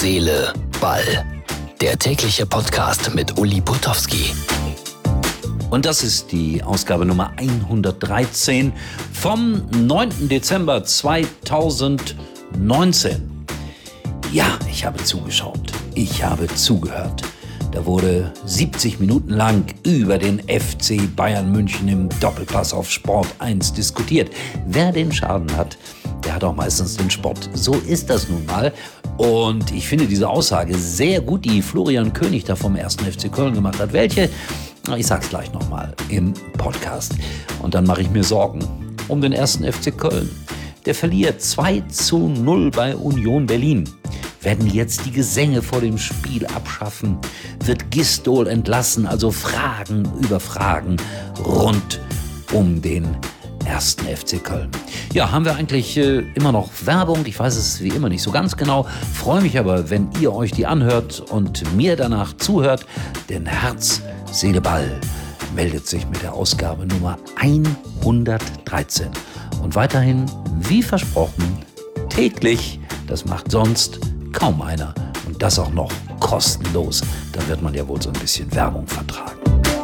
Seele, Ball. Der tägliche Podcast mit Uli Putowski. Und das ist die Ausgabe Nummer 113 vom 9. Dezember 2019. Ja, ich habe zugeschaut. Ich habe zugehört. Da wurde 70 Minuten lang über den FC Bayern München im Doppelpass auf Sport 1 diskutiert. Wer den Schaden hat, der hat auch meistens den Sport. So ist das nun mal. Und ich finde diese Aussage sehr gut, die Florian König da vom 1. FC Köln gemacht hat. Welche? Ich sag's gleich nochmal im Podcast. Und dann mache ich mir Sorgen um den 1. FC Köln. Der verliert 2:0 bei Union Berlin. Werden jetzt die Gesänge vor dem Spiel abschaffen? Wird Gistol entlassen? Also Fragen über Fragen rund um den 1. FC Köln. Ja, haben wir eigentlich immer noch Werbung? Ich weiß es wie immer nicht so ganz genau. Freue mich aber, wenn ihr euch die anhört und mir danach zuhört. Denn Herz, Seele, Ball meldet sich mit der Ausgabe Nummer 113. Und weiterhin, wie versprochen, täglich. Das macht sonst kaum einer. Und das auch noch kostenlos. Da wird man ja wohl so ein bisschen Werbung vertragen.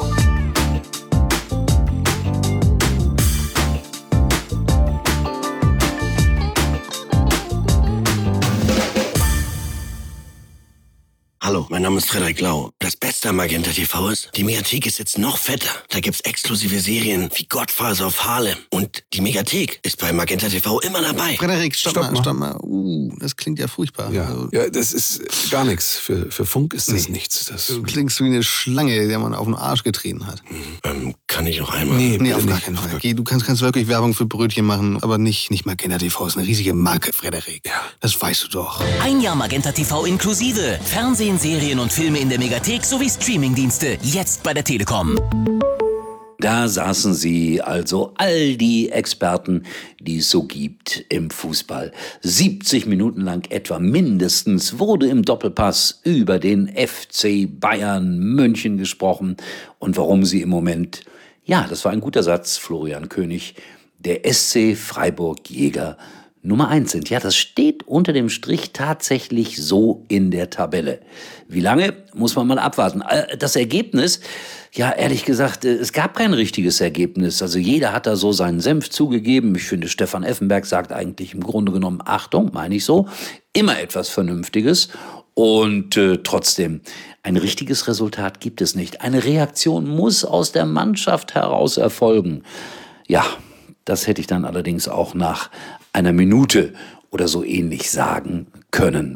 Hallo, mein Name ist Frederik Lau. Das Beste am Magenta TV ist, die Megathek ist jetzt noch fetter. Da gibt's exklusive Serien wie Godfather of Harlem. Und die Megathek ist bei Magenta TV immer dabei. Frederik, stopp mal. Das klingt ja furchtbar. Ja, das ist gar nichts. Für Funk ist das nichts. Du klingst wie eine Schlange, der man auf den Arsch getreten hat. Kann ich noch einmal? Nee, auf gar keinen Fall. Okay, du kannst wirklich Werbung für Brötchen machen, aber nicht Magenta TV. Ist eine riesige Marke, Frederik. Ja. Das weißt du doch. Ein Jahr Magenta TV inklusive. Fernsehen, Serien und Filme in der Megathek sowie Streamingdienste. Jetzt bei der Telekom. Da saßen sie, also all die Experten, die es so gibt im Fußball. 70 Minuten lang etwa mindestens wurde im Doppelpass über den FC Bayern München gesprochen. Und warum sie im Moment, ja, das war ein guter Satz, Florian König, der SC Freiburg Jäger Nummer 1 sind. Ja, das steht unter dem Strich tatsächlich so in der Tabelle. Wie lange, muss man mal abwarten. Das Ergebnis, ja, ehrlich gesagt, es gab kein richtiges Ergebnis. Also jeder hat da so seinen Senf zugegeben. Ich finde, Stefan Effenberg sagt eigentlich im Grunde genommen, Achtung, meine ich so, immer etwas Vernünftiges. Und trotzdem, ein richtiges Resultat gibt es nicht. Eine Reaktion muss aus der Mannschaft heraus erfolgen. Ja, das hätte ich dann allerdings auch nach einer Minute oder so ähnlich sagen können.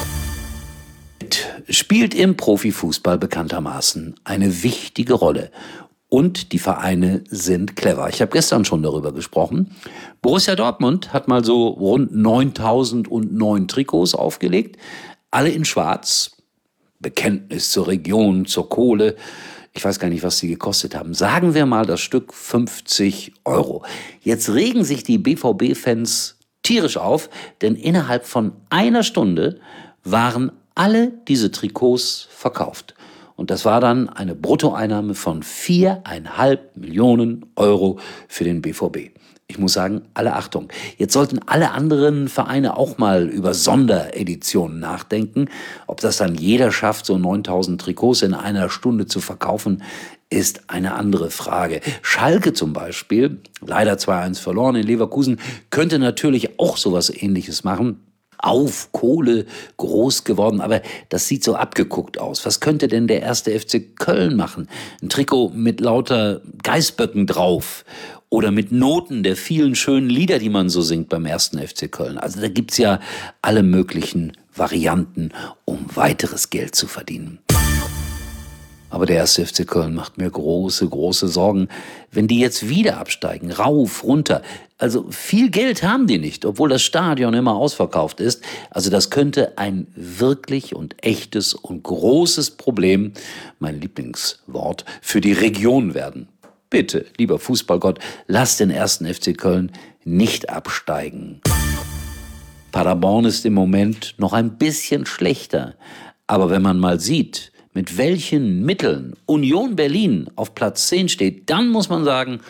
Spielt im Profifußball bekanntermaßen eine wichtige Rolle. Und die Vereine sind clever. Ich habe gestern schon darüber gesprochen. Borussia Dortmund hat mal so rund 9.009 Trikots aufgelegt. Alle in schwarz. Bekenntnis zur Region, zur Kohle. Ich weiß gar nicht, was die gekostet haben. Sagen wir mal das Stück 50 €. Jetzt regen sich die BVB-Fans tierisch auf, denn innerhalb von einer Stunde waren alle diese Trikots verkauft. Und das war dann eine Bruttoeinnahme von 4,5 Millionen € für den BVB. Ich muss sagen, alle Achtung. Jetzt sollten alle anderen Vereine auch mal über Sondereditionen nachdenken. Ob das dann jeder schafft, so 9.000 Trikots in einer Stunde zu verkaufen, ist eine andere Frage. Schalke zum Beispiel, leider 2:1 verloren in Leverkusen, könnte natürlich auch sowas Ähnliches machen. Auf Kohle groß geworden, aber das sieht so abgeguckt aus. Was könnte denn der 1. FC Köln machen? Ein Trikot mit lauter Geißböcken drauf oder mit Noten der vielen schönen Lieder, die man so singt beim 1. FC Köln. Also da gibt's ja alle möglichen Varianten, um weiteres Geld zu verdienen. Aber der 1. FC Köln macht mir große, große Sorgen, wenn die jetzt wieder absteigen, rauf, runter. Also viel Geld haben die nicht, obwohl das Stadion immer ausverkauft ist. Also das könnte ein wirklich und echtes und großes Problem, mein Lieblingswort, für die Region werden. Bitte, lieber Fußballgott, lass den 1. FC Köln nicht absteigen. Paderborn ist im Moment noch ein bisschen schlechter. Aber wenn man mal sieht, mit welchen Mitteln Union Berlin auf Platz 10 steht, dann muss man sagen,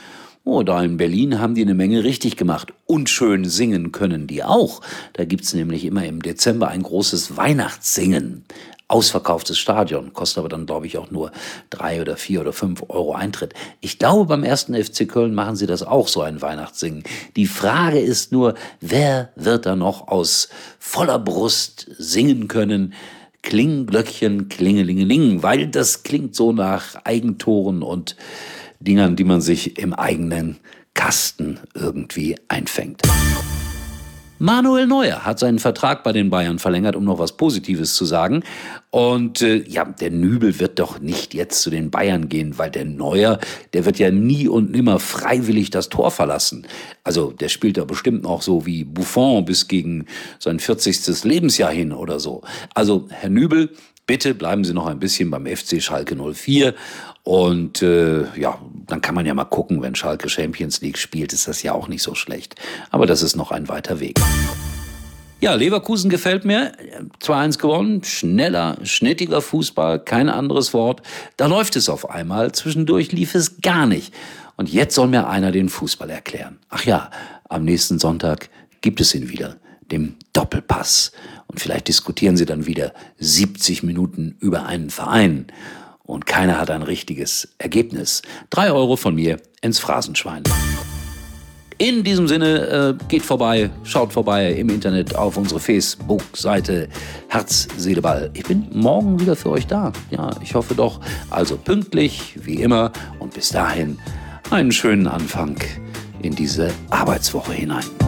Oh, da in Berlin haben die eine Menge richtig gemacht. Und schön singen können die auch. Da gibt's nämlich immer im Dezember ein großes Weihnachtssingen. Ausverkauftes Stadion, kostet aber dann, glaube ich, auch nur 3 oder 4 oder 5 Euro Eintritt. Ich glaube, beim 1. FC Köln machen sie das auch, so ein Weihnachtssingen. Die Frage ist nur, wer wird da noch aus voller Brust singen können? Kling, Glöckchen, Klingelingeling, weil das klingt so nach Eigentoren und Dingern, die man sich im eigenen Kasten irgendwie einfängt. Manuel Neuer hat seinen Vertrag bei den Bayern verlängert, um noch was Positives zu sagen. Und der Nübel wird doch nicht jetzt zu den Bayern gehen, weil der Neuer, der wird ja nie und nimmer freiwillig das Tor verlassen. Also der spielt da bestimmt noch so wie Buffon bis gegen sein 40. Lebensjahr hin oder so. Also Herr Nübel, bitte bleiben Sie noch ein bisschen beim FC Schalke 04. Und dann kann man ja mal gucken, wenn Schalke Champions League spielt, ist das ja auch nicht so schlecht. Aber das ist noch ein weiter Weg. Ja, Leverkusen gefällt mir. 2-1 gewonnen, schneller, schnittiger Fußball, kein anderes Wort. Da läuft es auf einmal, zwischendurch lief es gar nicht. Und jetzt soll mir einer den Fußball erklären. Ach ja, am nächsten Sonntag gibt es ihn wieder, dem Doppelpass. Und vielleicht diskutieren sie dann wieder 70 Minuten über einen Verein. Und keiner hat ein richtiges Ergebnis. 3 Euro von mir ins Phrasenschwein. In diesem Sinne, schaut vorbei im Internet auf unsere Facebook-Seite Herz, Seele, Ball. Ich bin morgen wieder für euch da. Ja, ich hoffe doch. Also pünktlich, wie immer. Und bis dahin einen schönen Anfang in diese Arbeitswoche hinein.